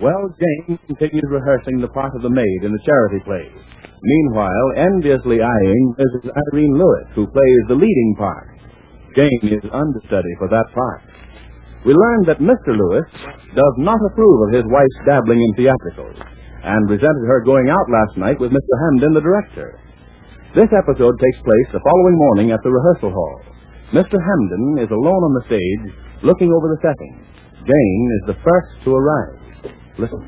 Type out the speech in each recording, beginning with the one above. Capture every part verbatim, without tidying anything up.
Well, Jane continued rehearsing the part of the maid in the charity play. Meanwhile, enviously eyeing Missus Irene Lewis, who plays the leading part. Jane is understudy for that part. We learned that Mister Lewis does not approve of his wife's dabbling in theatricals, and resented her going out last night with Mister Hamden, the director. This episode takes place the following morning at the rehearsal hall. Mister Hamden is alone on the stage, looking over the setting. Jane is the first to arrive. Listen.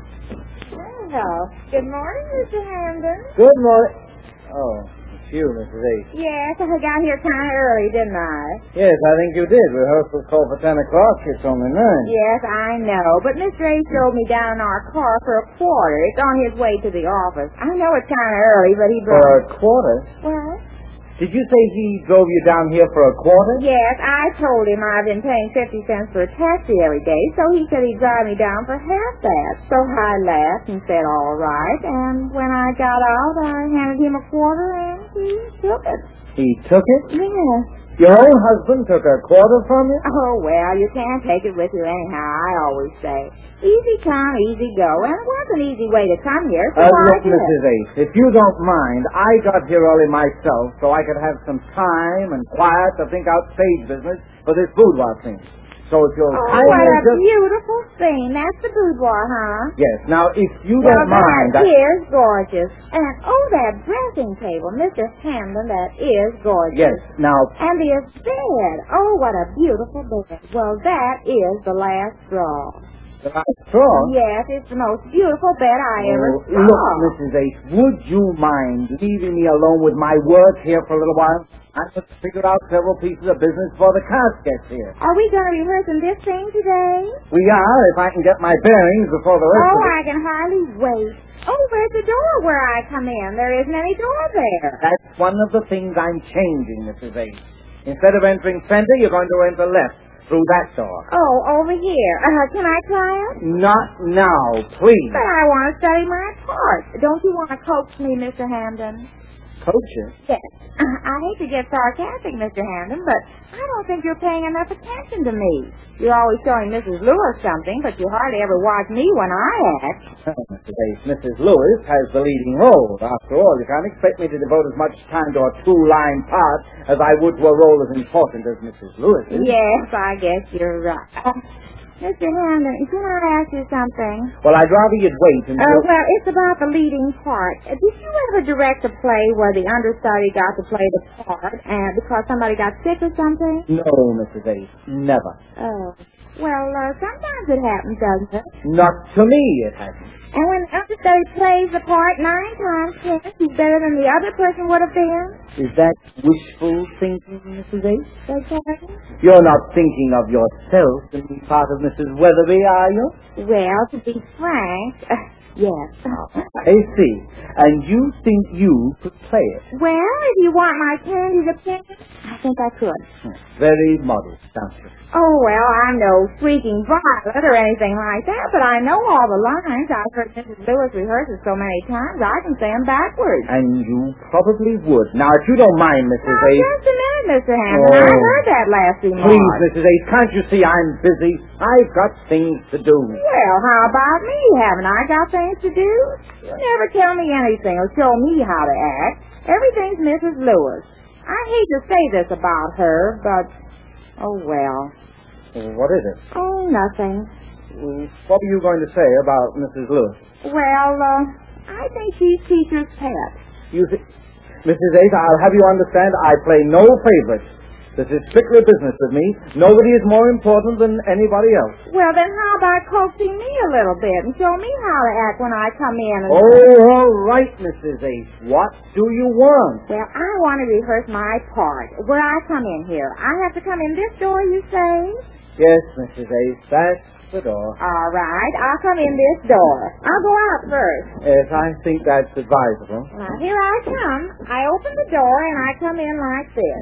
Well, good morning, Mister Hamden. Good morning. Oh, it's you, Missus H. Yes, I got here kind of early, didn't I? Yes, I think you did. Rehearsal called for ten o'clock. It's only nine. Yes, I know. But Mister H drove me down in our car for a quarter. It's on his way to the office. I know it's kind of early, but he brought... For a quarter? What? Did you say he drove you down here for a quarter? Yes, I told him I've been paying fifty cents for a taxi every day, so he said he'd drive me down for half that. So I laughed and said, all right, and when I got out, I handed him a quarter, and he took it. He took it? Yes. Your own husband took a quarter from you? Oh, well, you can't take it with you anyhow, I always say. Easy come, easy go, and it was an easy way to come here. So uh, look, Missus Ace, if you don't mind, I got here early myself so I could have some time and quiet to think out stage business for this boudoir thing. So if you'll oh, kindly what a just... beautiful thing. That's the boudoir, huh? Yes. Now, if you well, don't mind... that is gorgeous. And, oh, that dressing table, Mister Hamden, that is gorgeous. Yes, now... And the bed. Oh, what a beautiful bed. Well, that is the last straw. The last straw? Yes, it's the most beautiful bed I oh, ever saw. Look, Missus Ace, would you mind leaving me alone with my work here for a little while? I must figure out several pieces of business for the casket here. Are we going to be rehearsing this thing today? We are, if I can get my bearings before the rest oh, of it. Oh, I can hardly wait. Oh, where's the door where I come in? There isn't any door there. That's one of the things I'm changing, Missus Ace. Instead of entering center, you're going to enter left. Through that door. Oh, over here. Uh, can I try it? Not now, please. But I want to study my part. Don't you want to coax me, Mister Hamden? Coach you? Yes. Uh, I hate to get sarcastic, Mister Hamden, but I don't think you're paying enough attention to me. You're always showing Missus Lewis something, but you hardly ever watch me when I act. Oh, Missus Ace, Missus Lewis has the leading role. After all, you can't expect me to devote as much time to a two-line part as I would to a role as important as Missus Lewis is. Yes, I guess you're right. Uh, Mister Hamden, can I ask you something? Well, I'd rather you'd wait until... Uh, well, it's about the leading part. Uh, did you ever direct a play where the understudy got to play the part and because somebody got sick or something? No, Missus Ace, never. Oh. Well, uh, sometimes it happens, doesn't it? Not to me, it hasn't. And when the understudy plays the part nine times, ten, he's better than the other person would have been? Is that wishful thinking, Missus Ace? Okay. You're not thinking of yourself in the part of Missus Weatherby, are you? Well, to be frank, uh, yes. I see. And you think you could play it? Well, if you want my candid opinion, I think I could. Very modest, don't you? Oh, well, I'm no squeaking violet or anything like that, but I know all the lines. I've heard Missus Lewis rehearse it so many times, I can say them backwards. And you probably would. Now, if you don't mind, Missus Now, Ace... just a minute, Mister Hammond. Oh. I heard that last remark. Please, Missus Ace, can't you see I'm busy? I've got things to do. Well, how about me? Haven't I got things to do? You never tell me anything or show me how to act. Everything's Missus Lewis. I hate to say this about her, but... Oh, well. What is it? Oh, nothing. What were you going to say about Missus Lewis? Well, uh, I think she's teacher's pet. You see, Missus Ace, I'll have you understand I play no favorites. This is strictly business with me. Nobody is more important than anybody else. Well, then how about coaxing me a little bit and show me how to act when I come in? And oh, all right, Missus Ace. What do you want? Well, I want to rehearse my part. Where I come in here. I have to come in this door, you say? Yes, Missus Ace, that's the door. All right, I'll come in this door. I'll go out first. Yes, I think that's advisable. Now, here I come. I open the door and I come in like this.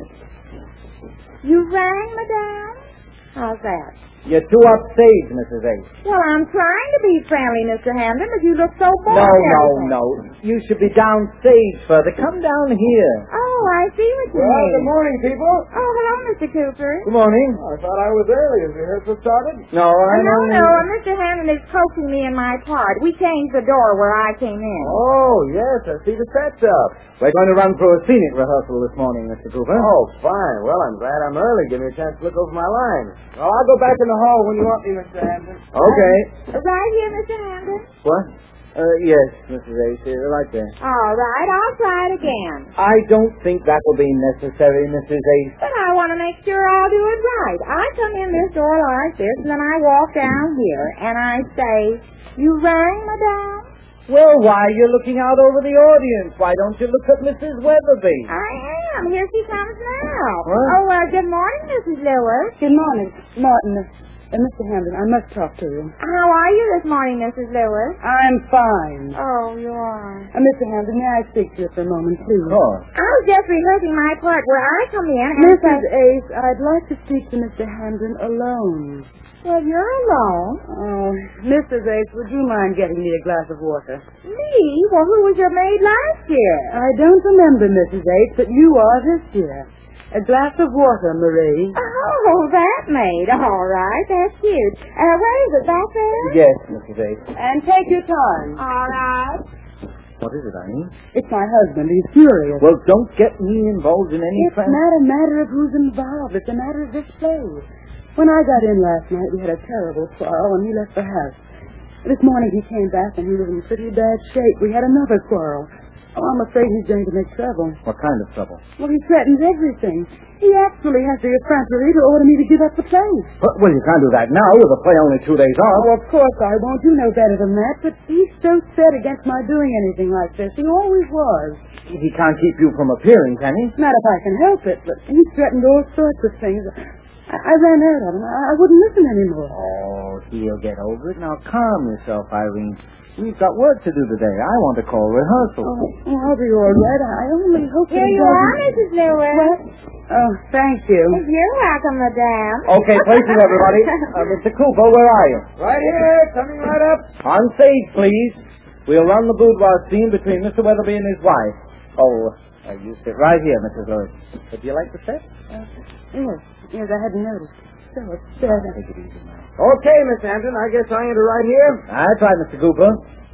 You rang, madame? How's that? You're too upstage, Missus Ace. Well, I'm trying to be friendly, Mister Hamden, but you look so bored. No, no, no. You should be downstage further. Come down here. Oh, I see what you Well, mean. good morning, people. Oh, hello, Mister Cooper. Good morning. I thought I was early. Has rehearsal started? No, I Uh, no, don't... no, uh, Mister Hammond is coaxing me in my part. We changed the door where I came in. Oh, yes. I see the set's up. We're going to run through a scenic rehearsal this morning, Mister Cooper. Oh, fine. Well, I'm glad I'm early. Give me a chance to look over my lines. Well, I'll go back in the hall when you want me, Mister Hampton. Okay. Uh, right here, Mister Hammond. What? Uh, yes, Missus Ace, uh, right there. All right, I'll try it again. I don't think that will be necessary, Missus Ace. But I want to make sure I'll do it right. I come in this door like this, and then I walk down here, and I say, "You rang, madame?" Well, why, you're looking out over the audience. Why don't you look at Missus Weatherby? I am. Here she comes now. What? Oh, uh, good morning, Missus Lewis. Good morning, Martin. Uh, Mister Hampton, I must talk to you. How are you this morning, Missus Lewis? I'm fine. Oh, you are. Uh, Mister Hampton, may I speak to you for a moment, please? Of course. I was just rehearsing my part where I come in and Missus say, Ace, I'd like to speak to Mister Hampton alone. well, you're alone. Oh, Missus Ace, would you mind getting me a glass of water? Me? Well, who was your maid last year? I don't remember, Missus Ace, but you are this year. A glass of water, Marie. Oh, that maid. All right, that's cute. Uh, where is it, back there? Yes, Missus Ace. And take your time. All right. What is it, Irene? It's my husband. He's furious. Well, don't get me involved in any... It's not a matter of who's involved. It's a matter of this place. When I got in last night, we had a terrible quarrel, and he left the house. This morning he came back, and he was in pretty bad shape. We had another quarrel. Oh, I'm afraid he's going to make trouble. What kind of trouble? Well, he threatens everything. He actually has the effrontery to order me to give up the place. Well, well, you can't do that now with the play only two days off. Oh, of course I won't. You know better than that. But he's so set against my doing anything like this. He always was. He can't keep you from appearing, can he? Not if I can help it, but he threatened all sorts of things. I, I ran out of him. I, I wouldn't listen anymore. Oh, he'll get over it. Now, calm yourself, Irene. We've got work to do today. I want to call rehearsal. Oh, oh, I'll be all right. I only hope Here that he you doesn't... are, Missus Lewis. What? Oh, thank you. You're welcome, madame. Okay, places, everybody. Uh, Mister Cooper, where are you? Right here. Coming right up. On stage, please. We'll run the boudoir scene between Mister Weatherby and his wife. Oh, uh, you sit right here, Missus Lewis. Would you like to sit? Uh, yes, yes, I hadn't noticed. So upset. Take it easy now. Okay, Miss Hampton. I guess I enter right here. That's right, Mister Cooper.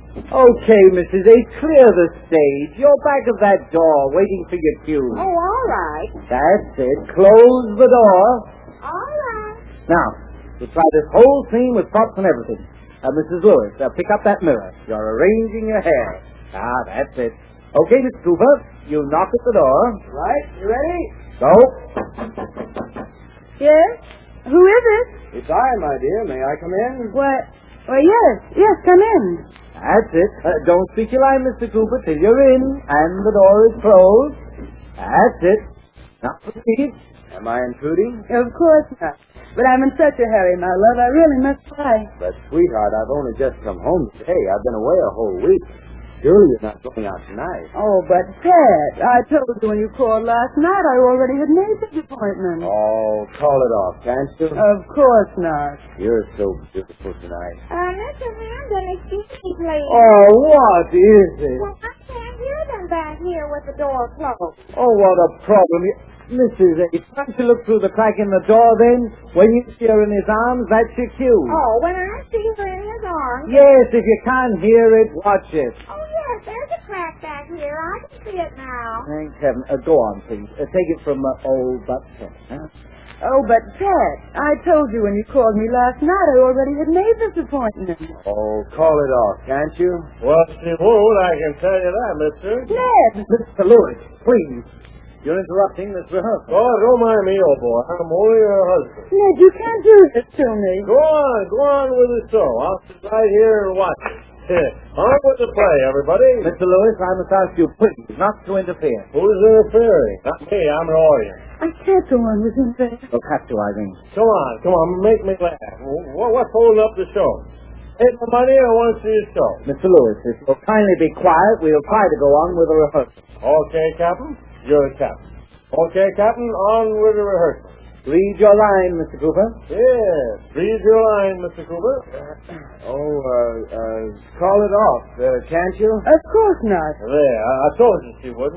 Okay, Missus A, clear the stage. You're back of that door, waiting for your cue. Oh, all right. That's it. Close the door. All right. Now, we'll try this whole scene with props and everything. Uh, Missus Lewis, uh, pick up that mirror. You're arranging your hair. Ah, that's it. Okay, Mister Cooper, you knock at the door. Right. You ready? Go. Yes? Who is it? It's I, my dear. May I come in? What? Well, yes. Yes, come in. That's it. Uh, don't speak your line, Mister Cooper, till you're in and the door is closed. That's it. Now proceed. Am I intruding? Of course not. But I'm in such a hurry, my love. I really must fly. But, sweetheart, I've only just come home today. I've been away a whole week. Surely you're not going out tonight. Oh, but Ted, I told you when you called last night I already had made the appointment. Oh, call it off, can't you? Of course not. You're so beautiful tonight. Uh, Mister Hampton, excuse me, please. Oh, what is it? Well, I can't hear them back here with the door closed. Oh, what a problem. Missus A, can't you look through the crack in the door then? When you see her in his arms, that's your cue. Oh, when I see her in his arms. Yes, if you can't hear it, watch it. Oh, yes, there's a crack back here. I can see it now. Thank heaven. Uh, go on, please. Uh, take it from uh, old Buck Ted, huh? Oh, but Ted, I told you when you called me last night I already had made this appointment. Oh, call it off, can't you? Well, she won't, I can tell you that, mister. Ned! Mister Lewis, please. You're interrupting this rehearsal. Oh, don't mind me, old boy. I'm only your husband. Ned, you can't do this to me. Go on, go on with the show. I'll sit right here and watch it. On with the play, everybody. Mister Lewis, I must ask you, please, not to interfere. Who's interfering? Not me, I'm an audience. I can't go on with him there. You'll have to, Irene. Come on, come on, make me laugh. What, what's holding up the show? Hey, my money, I want to see the show. Mister Lewis, if you'll kindly be quiet, we'll try to go on with the rehearsal. Okay, Captain? You're the captain. Okay, Captain, on with the rehearsal. Read your line, Mister Cooper. Yes, read your line, Mister Cooper. Oh, uh, uh, call it off, uh, can't you? Of course not. There, I, I told you she wouldn't.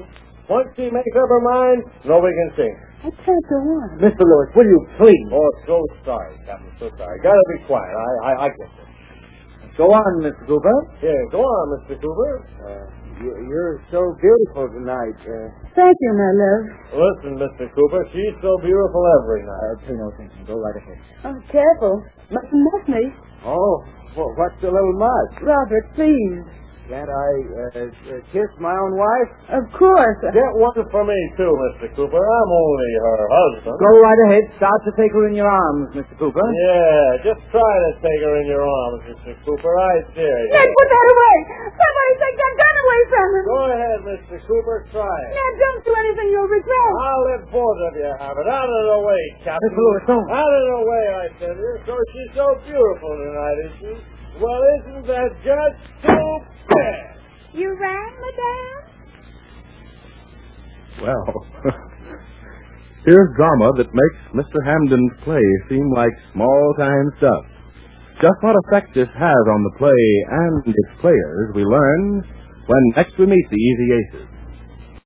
Once she makes up her mind, nobody can sing. I can't go on. Mister Lewis, will you please? Oh, so sorry, Captain, so sorry. Gotta be quiet. I, I, I get it. Go on, Mister Cooper. Yeah, go on, Mister Cooper. Uh, you, you're so beautiful tonight. Uh, Thank you, my love. Listen, Mister Cooper, she's so beautiful every uh, night. pay no attention. Go right ahead. Oh, careful. Mustn't miss me. Oh, well, what's a little much? Robert, please. Can't I uh, uh, kiss my own wife? Of course. Get one for me, too, Mister Cooper. I'm only her husband. Go right ahead. Start to take her in your arms, Mister Cooper. Yeah, just try to take her in your arms, Mister Cooper. I dare you. Ned, put that away! Somebody take that gun away from him! Go ahead, Mister Cooper. Try it. Ned, don't do anything you'll regret. I'll let both of you have it. Out of the way, Captain. Mister Lewis, don't. Out of the way, I tell you. So she's so beautiful tonight, is she? Well, isn't that just too bad? You rang, madame? Well, here's drama that makes Mister Hamden's play seem like small-time stuff. Just what effect this has on the play and its players we learn when next we meet the Easy Aces.